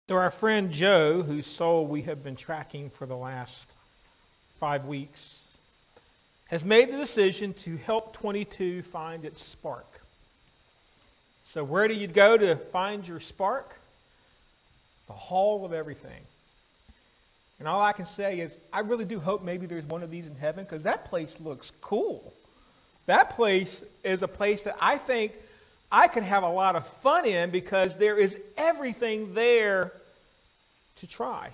So our friend Joe, whose soul we have been tracking for the last 5 weeks, has made the decision to help 22 find its spark. So where do you go to find your spark? The Hall of Everything. And all I can say is I really do hope maybe there's one of these in heaven, because that place looks cool. That place is a place that I think I could have a lot of fun in, because there is everything there to try.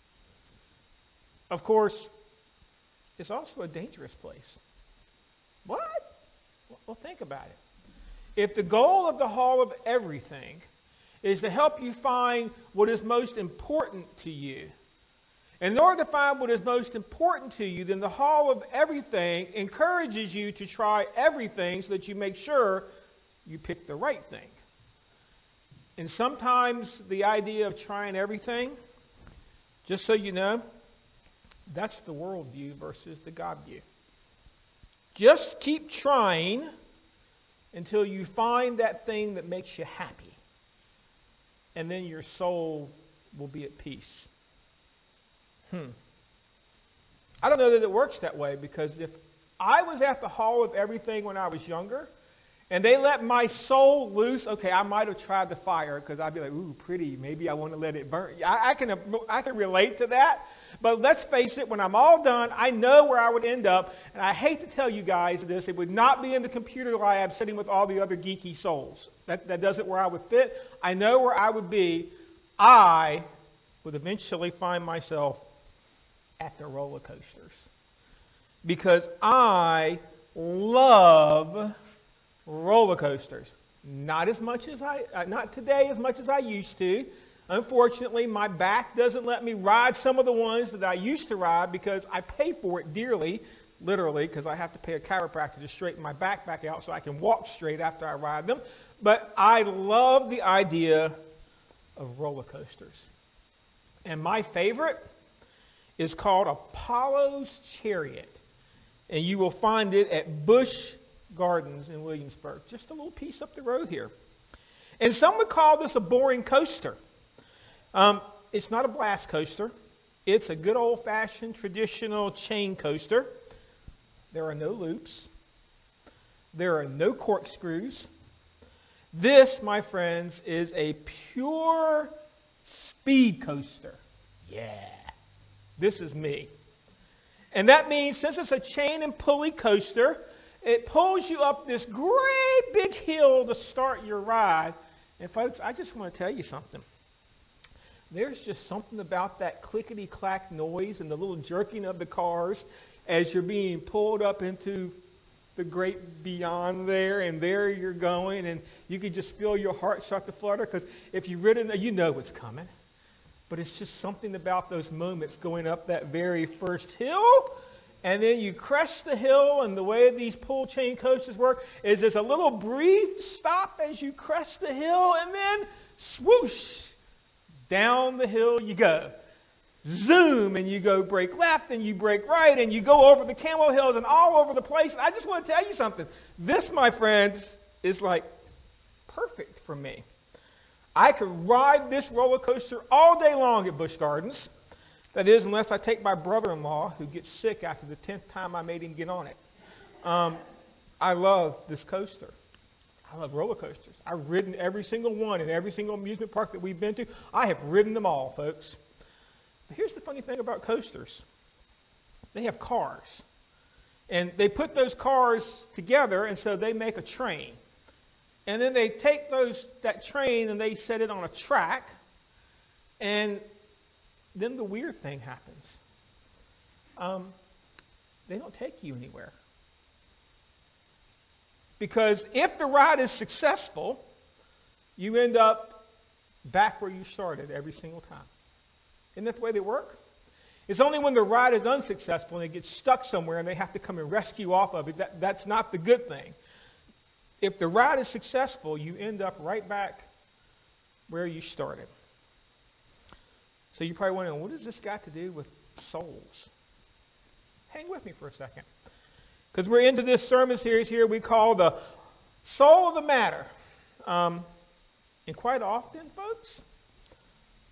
Of course, it's also a dangerous place. What? Well, think about it. If the goal of the Hall of Everything is to help you find what is most important to you, and in order to find what is most important to you, then the Hall of Everything encourages you to try everything so that you make sure you pick the right thing. And sometimes the idea of trying everything, just so you know, that's the world view versus the God view. Just keep trying until you find that thing that makes you happy. And then your soul will be at peace. I don't know that it works that way, because if I was at the Hall of Everything when I was younger, and they let my soul loose, okay, I might have tried the fire, because I'd be like, ooh, pretty, maybe I want to let it burn. I can relate to that. But let's face it, when I'm all done, I know where I would end up. And I hate to tell you guys this, it would not be in the computer lab sitting with all the other geeky souls. That doesn't where I would fit. I know where I would be. I would eventually find myself at the roller coasters, because I love roller coasters. Not today as much as I used to. Unfortunately, my back doesn't let me ride some of the ones that I used to ride, because I pay for it dearly, literally, because I have to pay a chiropractor to straighten my back out so I can walk straight after I ride them. But I love the idea of roller coasters. And my favorite is called Apollo's Chariot. And you will find it at Busch Gardens in Williamsburg, just a little piece up the road here. And some would call this a boring coaster. It's not a blast coaster. It's a good old-fashioned traditional chain coaster. There are no loops. There are no corkscrews. This, my friends, is a pure speed coaster. Yeah, this is me. And that means, since it's a chain and pulley coaster, it pulls you up this great big hill to start your ride. And folks, I just want to tell you something. There's just something about that clickety-clack noise and the little jerking of the cars as you're being pulled up into the great beyond there, and there you're going, and you can just feel your heart start to flutter, because if you've ridden, you know what's coming. But it's just something about those moments going up that very first hill, and then you crest the hill, and the way these pull chain coasters work is there's a little brief stop as you crest the hill, and then swoosh, down the hill you go. Zoom, and you go brake left, and you brake right, and you go over the Camel Hills and all over the place. And I just want to tell you something. This, my friends, is like perfect for me. I could ride this roller coaster all day long at Busch Gardens. That is, unless I take my brother-in-law, who gets sick after the 10th time I made him get on it. I love this coaster. I love roller coasters. I've ridden every single one in every single amusement park that we've been to. I have ridden them all, folks. But here's the funny thing about coasters. They have cars. And they put those cars together, and so they make a train. And then they take that train and they set it on a track. And then the weird thing happens. They don't take you anywhere. Because if the ride is successful, you end up back where you started every single time. Isn't that the way they work? It's only when the ride is unsuccessful and it gets stuck somewhere and they have to come and rescue off of it, that's not the good thing. If the ride is successful, you end up right back where you started. So you're probably wondering, what does this got to do with souls? Hang with me for a second. Because we're into this sermon series here we call the Soul of the Matter. And quite often, folks,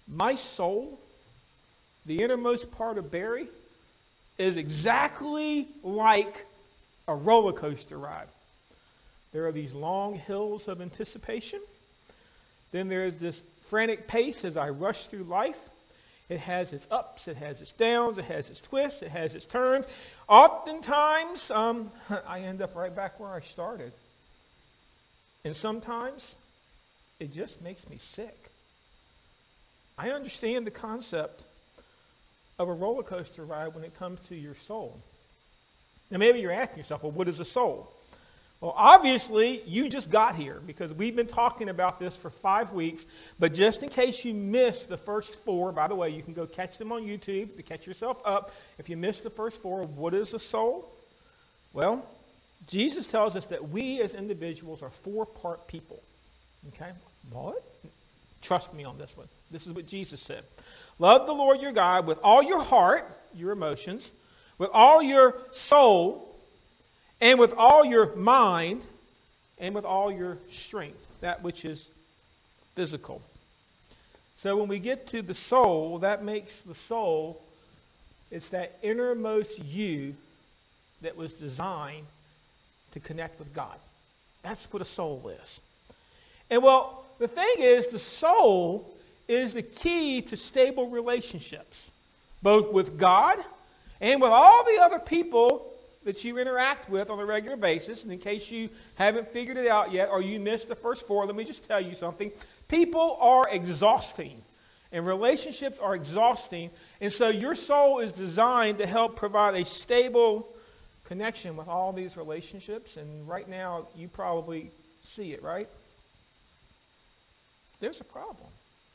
My soul, the innermost part of Barry, is exactly like a roller coaster ride. There are these long hills of anticipation. Then there's this frantic pace as I rush through life. It has its ups, it has its downs, it has its twists, it has its turns. Oftentimes, I end up right back where I started. And sometimes, it just makes me sick. I understand the concept of a roller coaster ride when it comes to your soul. Now, maybe you're asking yourself, well, what is a soul? Well, obviously, you just got here because we've been talking about this for 5 weeks. But just in case you missed the first 4, by the way, you can go catch them on YouTube to catch yourself up. If you missed the first 4, what is a soul? Well, Jesus tells us that we as individuals are 4-part people. Okay? What? Trust me on this one. This is what Jesus said. Love the Lord your God with all your heart, your emotions, with all your soul, and with all your mind, and with all your strength, that which is physical. So when we get to the soul, that makes the soul, it's that innermost you that was designed to connect with God. That's what a soul is. And well, the thing is, the soul is the key to stable relationships, both with God and with all the other people that you interact with on a regular basis. And in case you haven't figured it out yet or you missed the first 4, let me just tell you something. People are exhausting and relationships are exhausting. And so your soul is designed to help provide a stable connection with all these relationships. And right now you probably see it, right? There's a problem.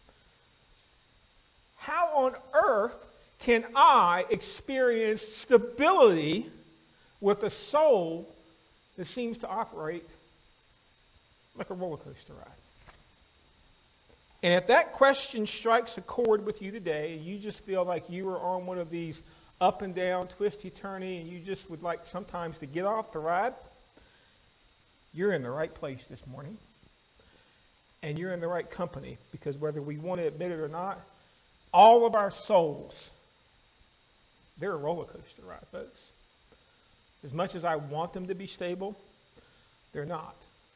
How on earth can I experience stability with a soul that seems to operate like a roller coaster ride? And if that question strikes a chord with you today, and you just feel like you are on one of these up and down, twisty, turny, and you just would like sometimes to get off the ride, you're in the right place this morning. And you're in the right company, because whether we want to admit it or not, all of our souls, they're a roller coaster ride, folks. As much as I want them to be stable, they're not.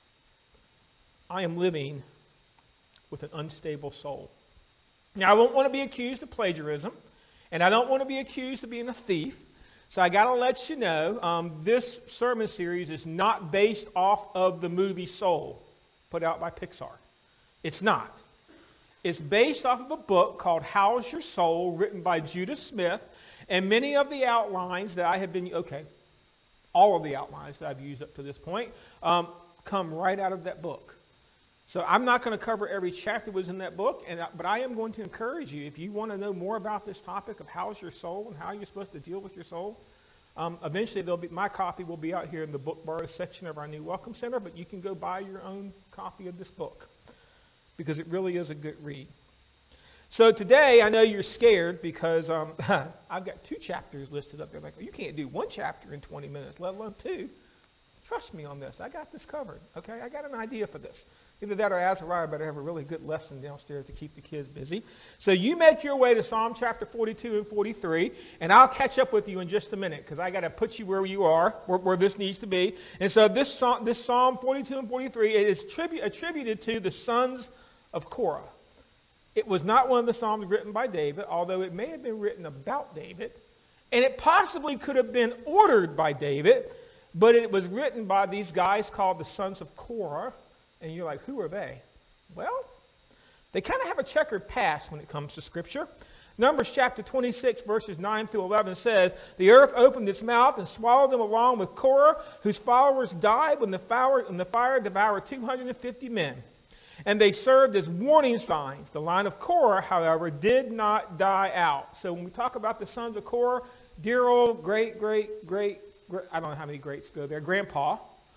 I am living with an unstable soul. Now, I won't want to be accused of plagiarism, and I don't want to be accused of being a thief. So I got to let you know, this sermon series is not based off of the movie Soul, put out by Pixar. It's not. It's based off of a book called How's Your Soul, written by Judah Smith, and many of the outlines that I have been, all of the outlines that I've used up to this point come right out of that book. So I'm not going to cover every chapter that was in that book, but I am going to encourage you, if you want to know more about this topic of how's your soul and how you're supposed to deal with your soul, eventually my copy will be out here in the book borrow section of our new Welcome Center, but you can go buy your own copy of this book, because it really is a good read. So today, I know you're scared because I've got 2 chapters listed up there. Like, well, you can't do 1 chapter in 20 minutes, let alone 2. Trust me on this. I got this covered, okay? I got an idea for this. Either that or Azariah better have a really good lesson downstairs to keep the kids busy. So you make your way to Psalm chapter 42 and 43, and I'll catch up with you in just a minute, because I got to put you where you are, where this needs to be. And so this Psalm 42 and 43 is attributed to the sons of Korah. It was not one of the Psalms written by David, although it may have been written about David. And it possibly could have been ordered by David, but it was written by these guys called the sons of Korah. And you're like, who are they? Well, they kind of have a checkered past when it comes to Scripture. Numbers chapter 26, verses 9 through 11 says, the earth opened its mouth and swallowed them along with Korah, whose followers died when the fire devoured 250 men. And they served as warning signs. The line of Korah, however, did not die out. So when we talk about the sons of Korah, dear old great, I don't know how many greats go there, grandpa,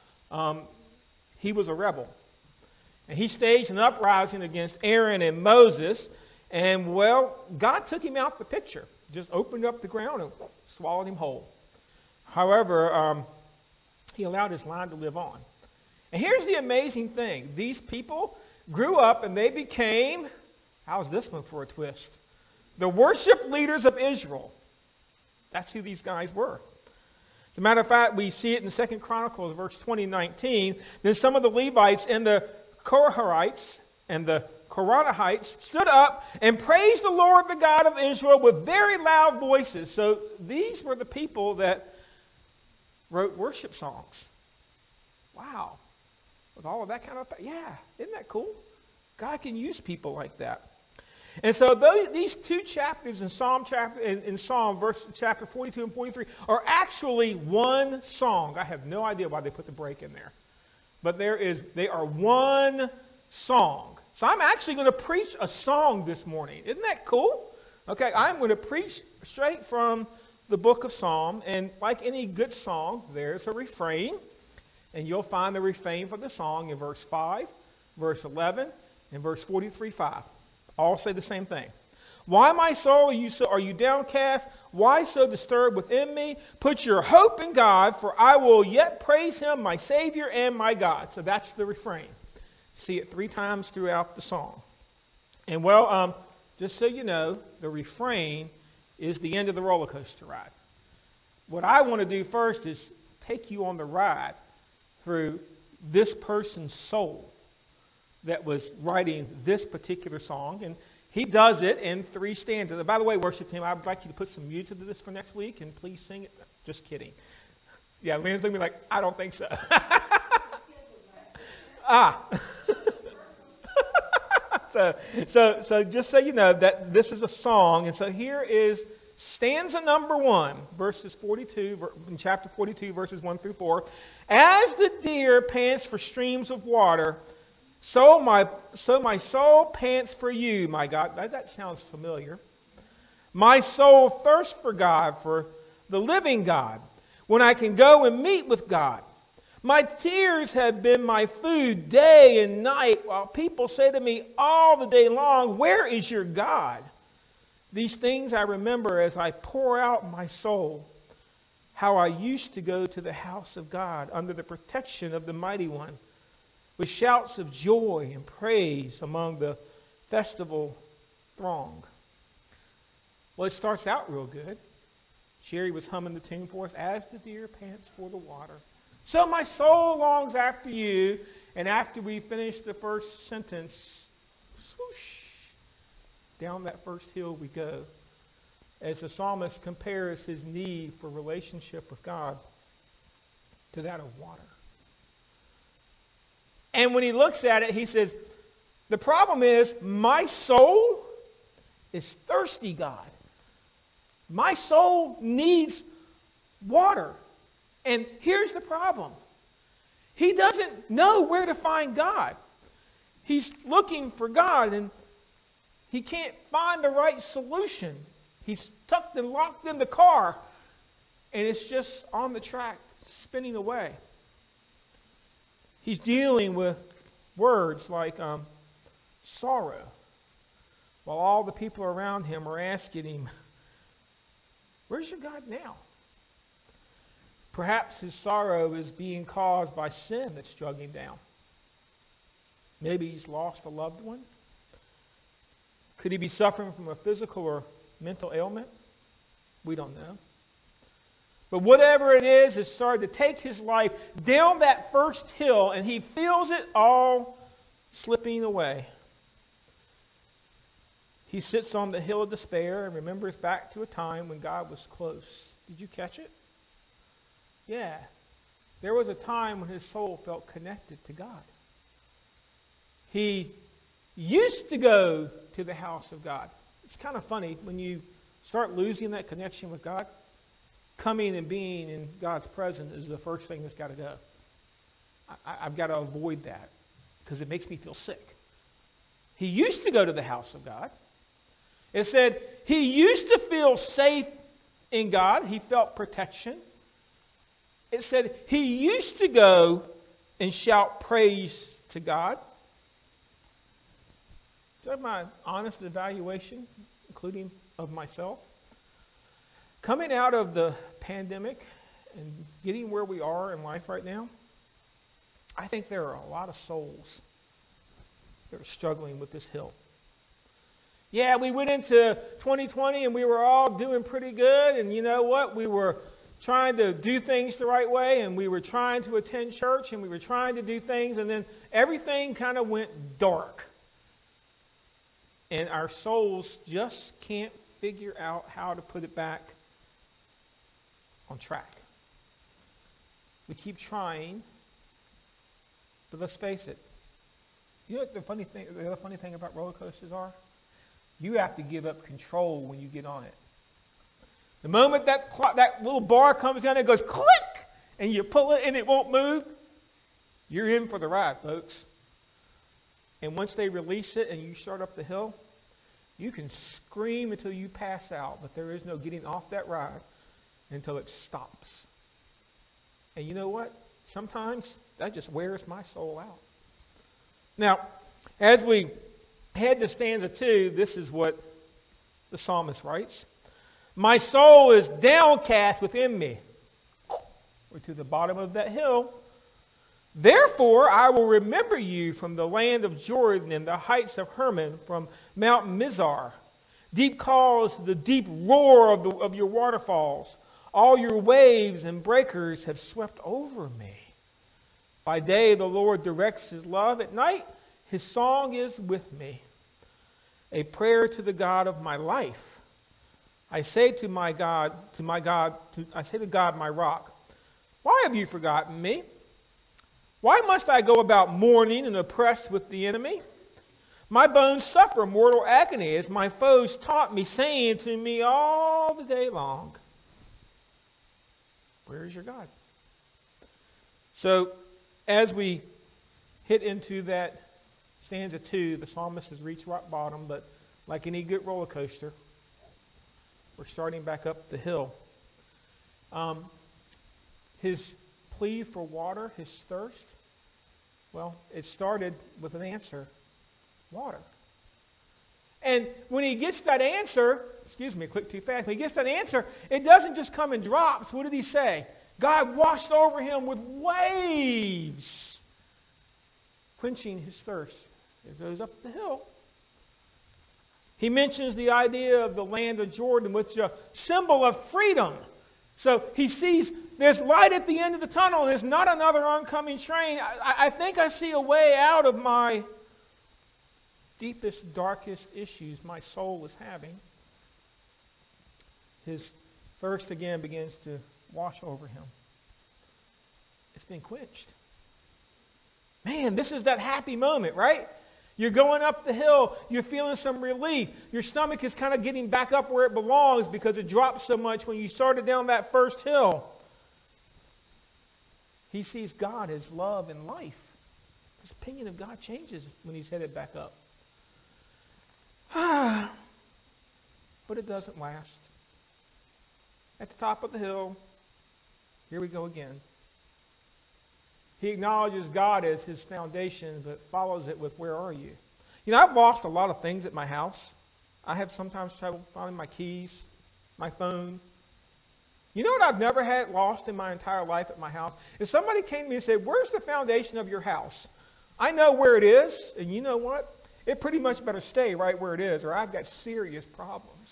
he was a rebel. And he staged an uprising against Aaron and Moses. And, well, God took him out the picture. Just opened up the ground and swallowed him whole. However, he allowed his line to live on. And here's the amazing thing. These people grew up and they became How's this one for a twist? The worship leaders of Israel. That's who these guys were. As a matter of fact, we see it in 2 Chronicles, verse 20:19. Then some of the Levites and the Korahites and the Korahites stood up and praised the Lord, the God of Israel, with very loud voices. So these were the people that wrote worship songs. Wow. With all of that kind of, yeah, isn't that cool? God can use people like that. And so these two chapters in Psalm chapter 42 and 43 are actually one song. I have no idea why they put the break in there. But they are one song. So I'm actually going to preach a song this morning. Isn't that cool? Okay, I'm going to preach straight from the book of Psalm. And like any good song, there's a refrain. And you'll find the refrain for the song in verse 5, verse 11, and verse 43:5. All say the same thing. Why, my soul, are you downcast? Why so disturbed within me? Put your hope in God, for I will yet praise him, my Savior and my God. So that's the refrain. See it 3 times throughout the song. And just so you know, the refrain is the end of the roller coaster ride. What I want to do first is take you on the ride through this person's soul that was writing this particular song. And he does it in 3 stanzas. And by the way, worship team, I would like you to put some music to this for next week, and please sing it. Just kidding. Yeah, Lynn's looking at me like, I don't think so. So just so you know that this is a song. And so here is stanza number 1, in chapter 42, verses 1 through 4. As the deer pants for streams of water, so my soul pants for you, my God. That sounds familiar. My soul thirsts for God, for the living God, when I can go and meet with God. My tears have been my food day and night, while people say to me all the day long, where is your God? These things I remember as I pour out my soul, how I used to go to the house of God under the protection of the Mighty One, with shouts of joy and praise among the festival throng. Well, it starts out real good. Sherry was humming the tune for us, as the deer pants for the water. So my soul longs after you. And after we finish the first sentence, swoosh, down that first hill we go, as the psalmist compares his need for relationship with God to that of water. And when he looks at it, he says, the problem is my soul is thirsty, God. My soul needs water. And here's the problem. He doesn't know where to find God. He's looking for God, and he can't find the right solution. He's tucked and locked in the car, and it's just on the track, spinning away. He's dealing with words like sorrow, while all the people around him are asking him, where's your God now? Perhaps his sorrow is being caused by sin that's struggling down. Maybe he's lost a loved one. Could he be suffering from a physical or mental ailment? We don't know. But whatever it is, it's started to take his life down that first hill, and he feels it all slipping away. He sits on the hill of despair and remembers back to a time when God was close. Did you catch it? Yeah. There was a time when his soul felt connected to God. He used to go to the house of God. It's kind of funny when you start losing that connection with God. Coming and being in God's presence is the first thing that's got to go. I've got to avoid that because it makes me feel sick. He used to go to the house of God. It said he used to feel safe in God. He felt protection. It said he used to go and shout praise to God. Is that my honest evaluation, including of myself? Coming out of the pandemic and getting where we are in life right now, I think there are a lot of souls that are struggling with this hill. Yeah, we went into 2020 and we were all doing pretty good. And you know what? We were trying to do things the right way, and we were trying to attend church, and we were trying to do things, and then everything kind of went dark. And our souls just can't figure out how to put it back on track. We keep trying, but let's face it. You know what the other funny thing about roller coasters are? You have to give up control when you get on it. The moment that little bar comes down and goes click, and you pull it and it won't move, you're in for the ride, folks. And once they release it and you start up the hill, you can scream until you pass out, but there is no getting off that ride until it stops. And you know what? Sometimes that just wears my soul out. Now, as we head to stanza 2, this is what the psalmist writes. My soul is downcast within me. We're to the bottom of that hill. Therefore, I will remember you from the land of Jordan and the heights of Hermon, from Mount Mizar. Deep calls to the deep roar of your waterfalls. All your waves and breakers have swept over me. By day, the Lord directs his love. At night, his song is with me. A prayer to the God of my life. I say to God, my rock, why have you forgotten me? Why must I go about mourning and oppressed with the enemy? My bones suffer mortal agony as my foes taunt me, saying to me all the day long, where is your God? So as we hit into that stanza 2, the psalmist has reached rock bottom, but like any good roller coaster, we're starting back up the hill. His plea for water, his thirst, well, it started with an answer, water. And when he gets that answer, excuse me, I clicked too fast. When he gets that answer, it doesn't just come in drops. What did he say? God washed over him with waves, quenching his thirst. It goes up the hill. He mentions the idea of the land of Jordan, which is a symbol of freedom. So he sees there's light at the end of the tunnel, and there's not another oncoming train. I think I see a way out of my deepest, darkest issues my soul is having. His thirst again begins to wash over him. It's been quenched. Man, this is that happy moment, right? You're going up the hill. You're feeling some relief. Your stomach is kind of getting back up where it belongs because it dropped so much when you started down that first hill. He sees God as love and life. His opinion of God changes when he's headed back up. But it doesn't last. At the top of the hill, here we go again. He acknowledges God as his foundation, but follows it with, where are you? You know, I've lost a lot of things at my house. I have sometimes trouble finding my keys, my phone. You know what I've never had lost in my entire life at my house? If somebody came to me and said, where's the foundation of your house? I know where it is, and you know what? It pretty much better stay right where it is, or I've got serious problems.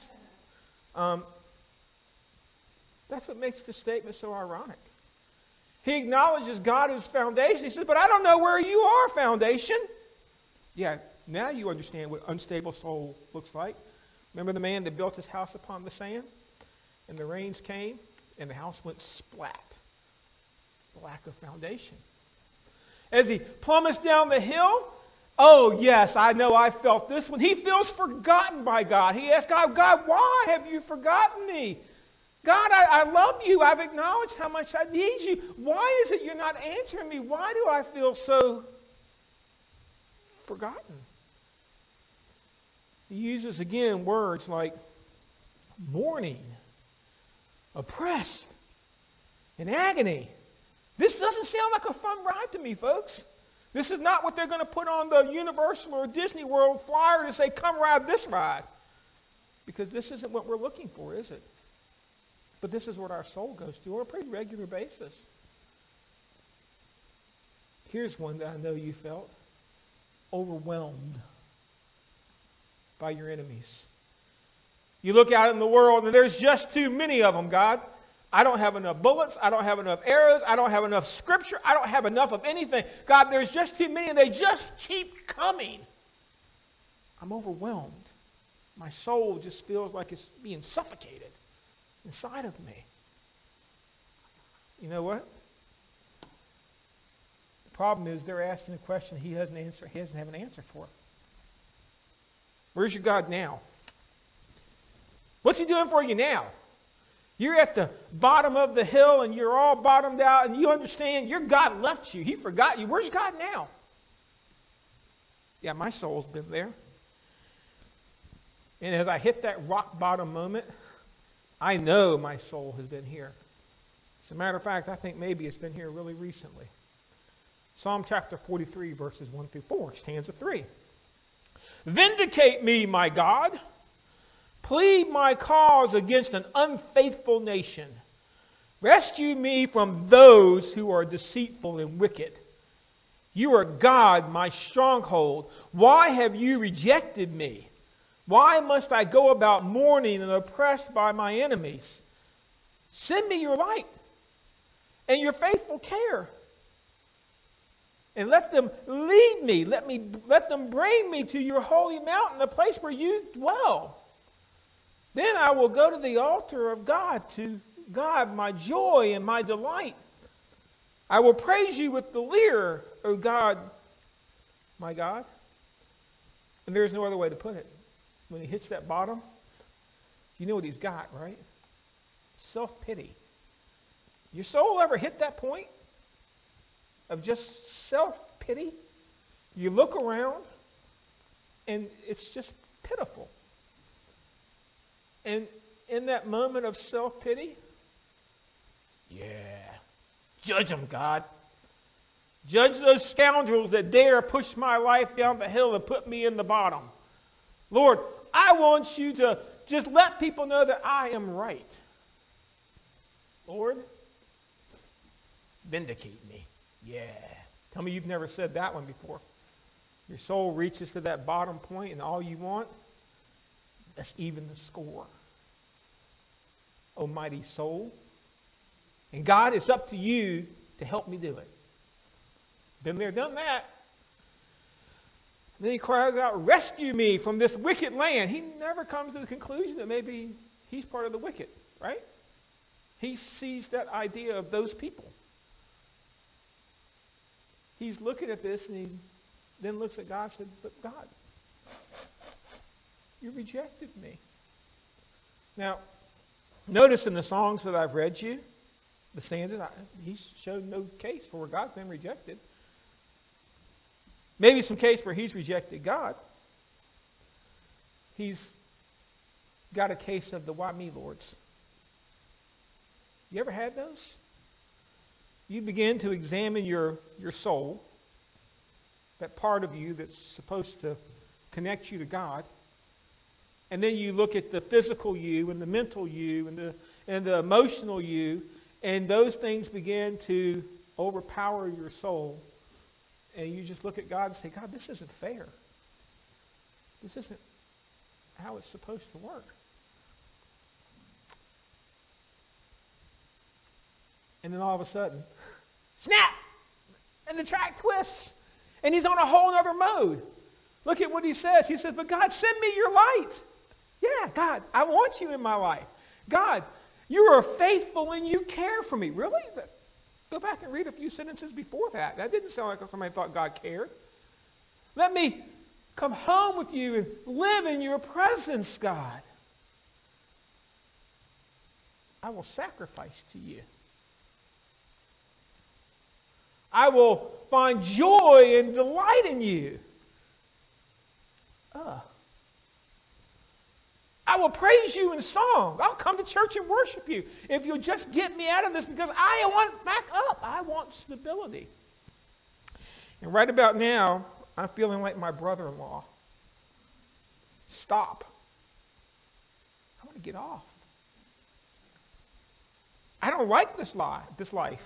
That's what makes the statement so ironic. He acknowledges God as foundation. He says, but I don't know where you are, foundation. Yeah, now you understand what unstable soul looks like. Remember the man that built his house upon the sand? And the rains came, and the house went splat. The lack of foundation. As he plummets down the hill, oh yes, I know I felt this one. He feels forgotten by God. He asks God, God, why have you forgotten me? God, I love you. I've acknowledged how much I need you. Why is it you're not answering me? Why do I feel so forgotten? He uses again words like mourning, oppressed, and agony. This doesn't sound like a fun ride to me, folks. This is not what they're going to put on the Universal or Disney World flyer to say, come ride this ride. Because this isn't what we're looking for, is it? But this is what our soul goes through on a pretty regular basis. Here's one that I know you felt. Overwhelmed. by your enemies. You look out in the world and there's just too many of them, God. I don't have enough bullets. I don't have enough arrows. I don't have enough scripture. I don't have enough of anything. God, there's just too many and they just keep coming. I'm overwhelmed. My soul just feels like it's being suffocated inside of me. You know what? The problem is they're asking a question he doesn't have an answer for. Where's your God now? What's he doing for you now? You're at the bottom of the hill and you're all bottomed out and you understand your God left you. He forgot you. Where's God now? Yeah, my soul's been there. And as I hit that rock bottom moment, I know my soul has been here. As a matter of fact, I think maybe it's been here really recently. Psalm chapter 43, verses 1 through 4, stanza 3. Vindicate me, my God. Plead my cause against an unfaithful nation. Rescue me from those who are deceitful and wicked. You are God, my stronghold. Why have you rejected me? Why must I go about mourning and oppressed by my enemies? Send me your light and your faithful care. And let them lead me. Let them bring me to your holy mountain, the place where you dwell. Then I will go to the altar of God, to God, my joy and my delight. I will praise you with the lyre, O God, my God. And there's no other way to put it. When he hits that bottom, you know what he's got, right? Self-pity. Your soul ever hit that point of just self-pity? You look around, and it's just pitiful. And in that moment of self-pity, yeah, judge them, God. Judge those scoundrels that dare push my life down the hill and put me in the bottom. Lord, I want you to just let people know that I am right. Lord, vindicate me. Yeah. Tell me you've never said that one before. Your soul reaches to that bottom point and all you want, that's even the score. Almighty soul. And God, it's up to you to help me do it. Been there, done that. Then he cries out, rescue me from this wicked land. He never comes to the conclusion that maybe he's part of the wicked, right? He sees that idea of those people. He's looking at this and he then looks at God and said, but God, you rejected me. Now, notice in the songs that I've read you, the stanzas, he's shown no case for where God's been rejected. Maybe some case where he's rejected God. He's got a case of the why me lords. You ever had those? You begin to examine your soul, that part of you that's supposed to connect you to God. And then you look at the physical you and the mental you and the emotional you, and those things begin to overpower your soul. And you just look at God and say, God, this isn't fair. This isn't how it's supposed to work. And then all of a sudden, snap! And the track twists. And he's on a whole other mode. Look at what he says. He says, but God, send me your light. Yeah, God, I want you in my life. God, you are faithful and you care for me. Really? Go back and read a few sentences before that. That didn't sound like somebody thought God cared. Let me come home with you and live in your presence, God. I will sacrifice to you. I will find joy and delight in you. I will praise you in song. I'll come to church and worship you if you'll just get me out of this, because I want back up. I want stability. And right about now, I'm feeling like my brother-in-law. Stop. I want to get off. I don't like this life.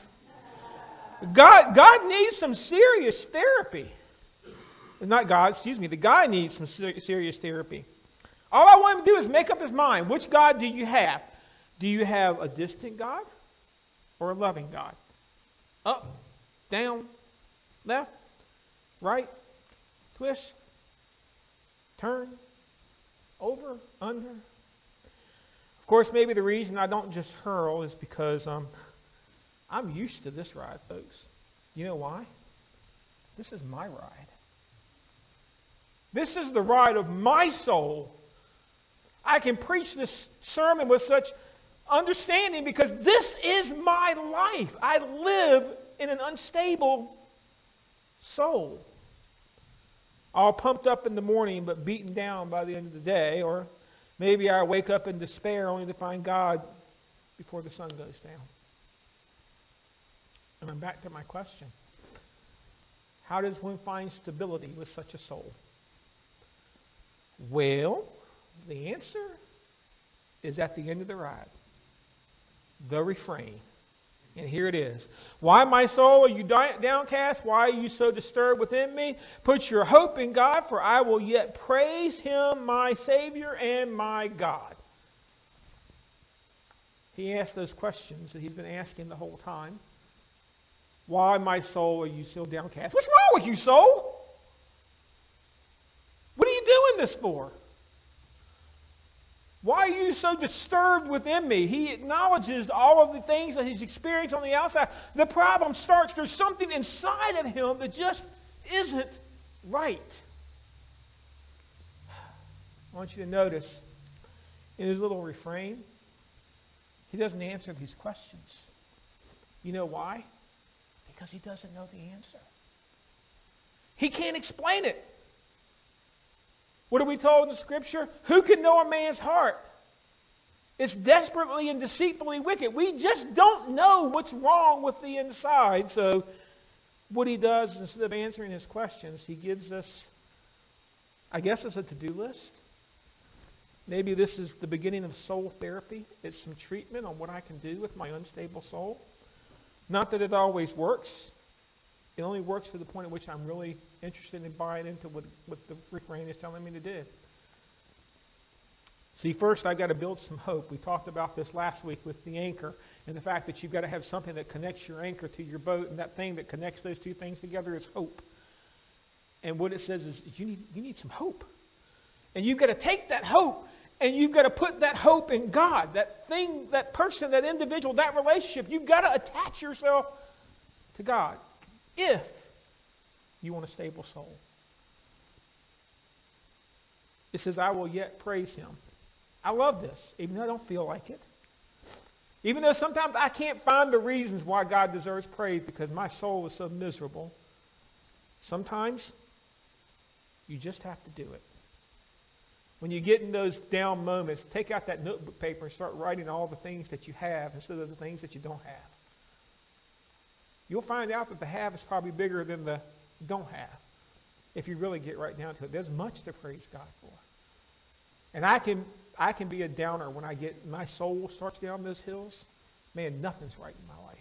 God needs some serious therapy. Not God, excuse me. The guy needs some serious therapy. All I want him to do is make up his mind. Which God do you have? Do you have a distant God or a loving God? Up, down, left, right, twist, turn, over, under. Of course, maybe the reason I don't just hurl is because I'm used to this ride, folks. You know why? This is my ride. This is the ride of my soul. I can preach this sermon with such understanding because this is my life. I live in an unstable soul. All pumped up in the morning but beaten down by the end of the day. Or maybe I wake up in despair only to find God before the sun goes down. And I'm back to my question. How does one find stability with such a soul? Well, the answer is at the end of the ride. The refrain. And here it is. Why, my soul, are you downcast? Why are you so disturbed within me? Put your hope in God, for I will yet praise him, my Savior and my God. He asked those questions that he's been asking the whole time. Why, my soul, are you so downcast? What's wrong with you, soul? What are you doing this for? Why are you so disturbed within me? He acknowledges all of the things that he's experienced on the outside. The problem starts, there's something inside of him that just isn't right. I want you to notice in his little refrain, he doesn't answer these questions. You know why? Because he doesn't know the answer. He can't explain it. What are we told in the Scripture? Who can know a man's heart? It's desperately and deceitfully wicked. We just don't know what's wrong with the inside. So what he does, instead of answering his questions, he gives us, I guess it's a to-do list. Maybe this is the beginning of soul therapy. It's some treatment on what I can do with my unstable soul. Not that it always works. It only works to the point at which I'm really interested in buying into what the refrain is telling me to do. See, first I've got to build some hope. We talked about this last week with the anchor and the fact that you've got to have something that connects your anchor to your boat, and that thing that connects those two things together is hope. And what it says is you need some hope. And you've got to take that hope and you've got to put that hope in God, that thing, that person, that individual, that relationship. You've got to attach yourself to God if you want a stable soul. It says, I will yet praise him. I love this, even though I don't feel like it. Even though sometimes I can't find the reasons why God deserves praise because my soul is so miserable. Sometimes you just have to do it. When you get in those down moments, take out that notebook paper and start writing all the things that you have instead of the things that you don't have. You'll find out that the have is probably bigger than the don't have if you really get right down to it. There's much to praise God for. And I can be a downer when my soul starts down those hills. Man, nothing's right in my life.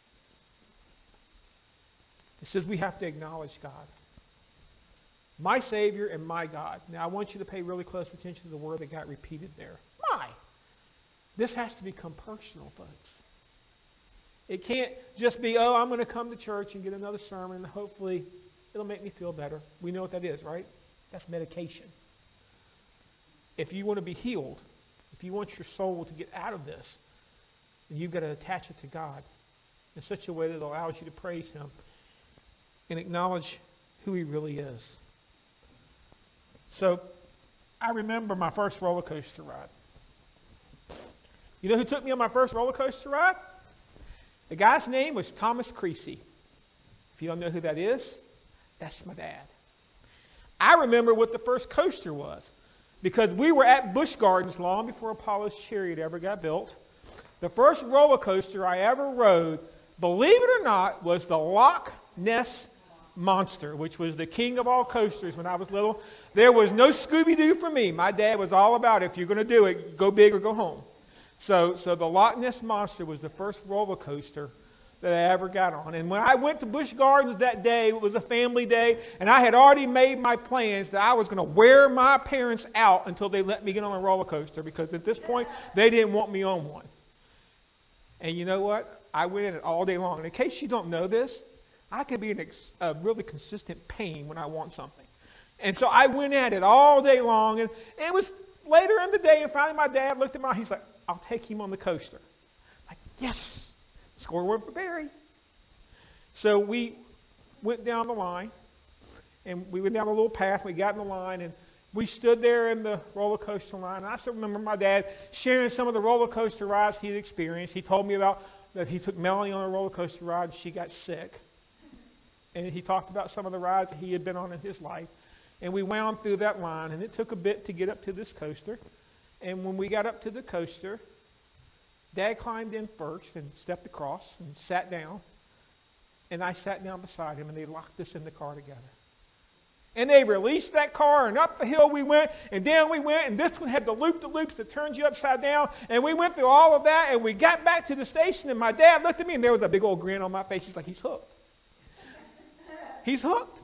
It says we have to acknowledge God. My Savior and my God. Now, I want you to pay really close attention to the word that got repeated there. My. This has to become personal, folks. It can't just be, I'm going to come to church and get another sermon, and hopefully it'll make me feel better. We know what that is, right? That's medication. If you want to be healed, if you want your soul to get out of this, then you've got to attach it to God in such a way that allows you to praise him and acknowledge who he really is. So, I remember my first roller coaster ride. You know who took me on my first roller coaster ride? The guy's name was Thomas Creasy. If you don't know who that is, that's my dad. I remember what the first coaster was because we were at Busch Gardens long before Apollo's Chariot ever got built. The first roller coaster I ever rode, believe it or not, was the Loch Ness Monster, which was the king of all coasters when I was little. There was no Scooby-Doo for me. My dad was all about it. If you're going to do it, go big or go home. So the Loch Ness Monster was the first roller coaster that I ever got on. And when I went to Busch Gardens that day, it was a family day, and I had already made my plans that I was going to wear my parents out until they let me get on a roller coaster, because at this point, they didn't want me on one. And you know what? I went in it all day long. And in case you don't know this, I can be a really consistent pain when I want something. And so I went at it all day long, and it was later in the day, and finally my dad looked at me, he's like, I'll take him on the coaster. Like, yes! Score one for Barry. So we went down the line, and we went down a little path. We got in the line, and we stood there in the roller coaster line. And I still remember my dad sharing some of the roller coaster rides he'd experienced. He told me about that he took Melanie on a roller coaster ride, and she got sick. And he talked about some of the rides that he had been on in his life. And we wound through that line, and it took a bit to get up to this coaster. And when we got up to the coaster, Dad climbed in first and stepped across and sat down. And I sat down beside him, and they locked us in the car together. And they released that car, and up the hill we went, and down we went, and this one had the loop-de-loops that turned you upside down. And we went through all of that, and we got back to the station, and my dad looked at me, and there was a big old grin on my face. He's like, he's hooked. He's hooked.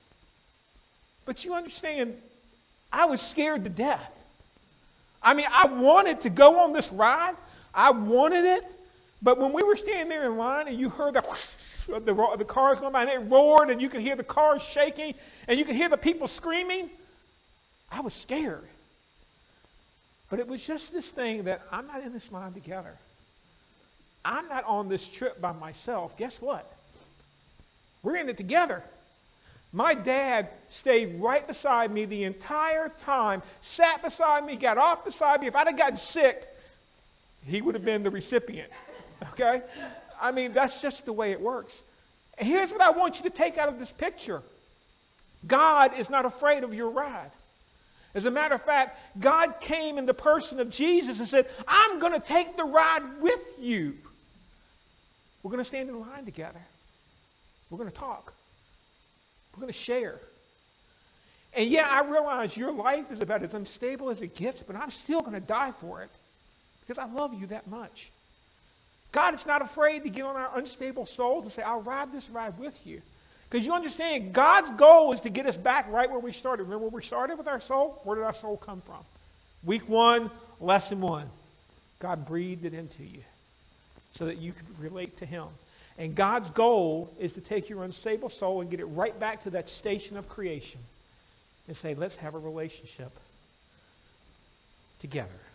But you understand, I was scared to death. I mean, I wanted to go on this ride. I wanted it. But when we were standing there in line and you heard the cars going by and it roared and you could hear the cars shaking and you could hear the people screaming, I was scared. But it was just this thing that I'm not in this line together. I'm not on this trip by myself. Guess what? We're in it together. My dad stayed right beside me the entire time, sat beside me, got off beside me. If I'd have gotten sick, he would have been the recipient. Okay? I mean, that's just the way it works. And here's what I want you to take out of this picture. God is not afraid of your ride. As a matter of fact, God came in the person of Jesus and said, I'm going to take the ride with you. We're going to stand in line together. We're going to talk. We're going to share. And yeah, I realize your life is about as unstable as it gets, but I'm still going to die for it because I love you that much. God is not afraid to get on our unstable souls and say, I'll ride this ride with you. Because you understand, God's goal is to get us back right where we started. Remember where we started with our soul? Where did our soul come from? Week 1, lesson 1. God breathed it into you so that you could relate to him. And God's goal is to take your unstable soul and get it right back to that station of creation and say, let's have a relationship together.